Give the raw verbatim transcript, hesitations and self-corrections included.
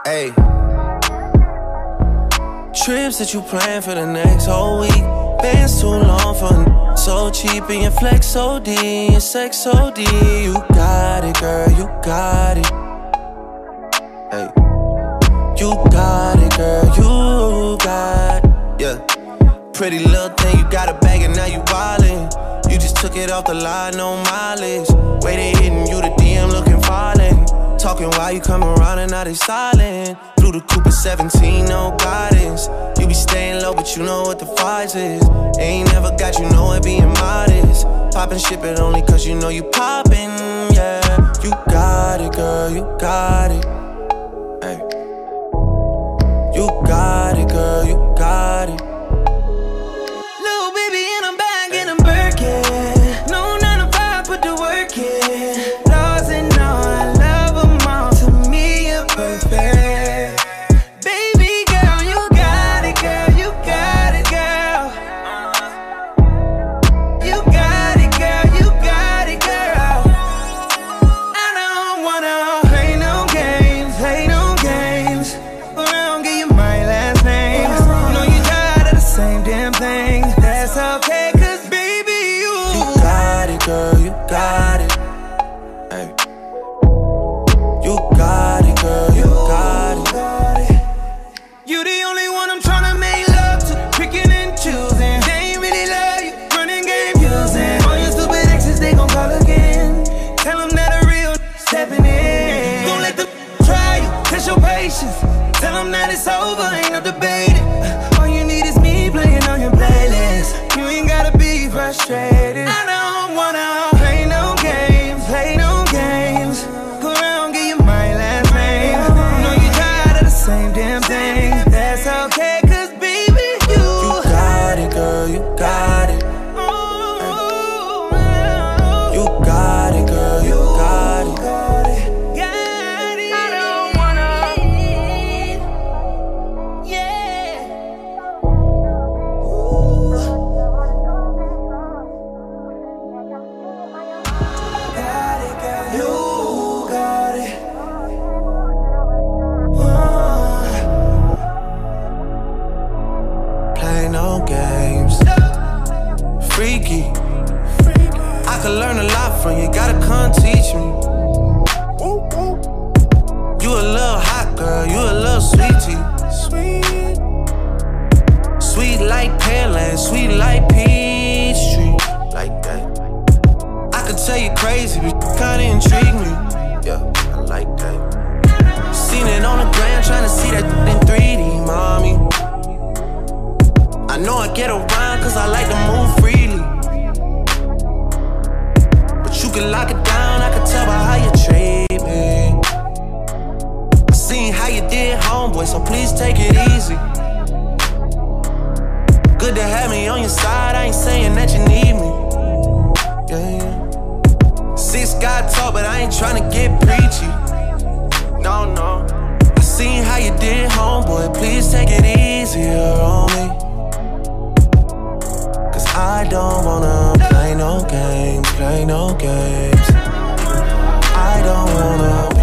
Ayy. Trips that you plan for the next whole week. Bands too long for n- so cheap. And your flex O D, your sex O D. You got it, girl, you got it. Hey, you got it, girl, you got it. Yeah, pretty little thing, you got a bag and now you wildin'. You just took it off the line, no mileage. Way they hitting you, the D M looking violent. Talking while you come around and now they silent. Through the coupe at seventeen, no guidance. You be staying low, but you know what the price is. Ain't never got you know it being modest. Poppin' shit, but only cause you know you poppin', yeah. You got it, girl, you got it. Hey. You got it, girl, you got it. Little baby in a bag and a Birkin. No nine to five, put the work in. Laws and all, I love them all. To me, you're perfect. Baby girl, you got it, girl, you got it, girl. You got it, girl, you got it, girl. I don't wanna play no games, play no games. Around, give you my last name. You know you tired of the same damn thing. That's okay, cause baby, you You got it, girl, you got it. Hey. You got it, girl, you got it. You the only one I'm tryna make love to, picking and choosing. They ain't really love you, running game using. All your stupid exes, they gon' call again. Tell them that a real stepping in. Don't let them try you, test your patience. Tell them that it's over, ain't no debating. All you need is me playing on your playlist. You ain't gotta be frustrated. I don't wanna play no games, play no games. Go around, give you my last name. You know you tired of the same damn thing. That's okay, cause baby, you You got it, girl, you got it. You got it, girl, you got it. got it. I don't wanna, yeah. Got it, girl, you got it. Play no games. Freaky. I could learn a lot from you, gotta come teach me. You a little hot girl, you a little sweetie. Sweet. Sweet like Pearland, sweet like Peachtree. Like that. I could tell you crazy, but you kinda intrigue me. Yeah, I like that. Seen it on the gram, tryna see that in three D, mommy. I know I get around cause I like to move freely. But you can lock it down, I can tell by how you treat me. I seen how you did, homeboy, so please take it easy. Good to have me on your side, I ain't saying that you need me. Yeah, yeah. Six God talk, but I ain't tryna get preachy. No, no. I seen how you did, homeboy, please take it easier on me. Cause I don't wanna play no games, play no games. I don't wanna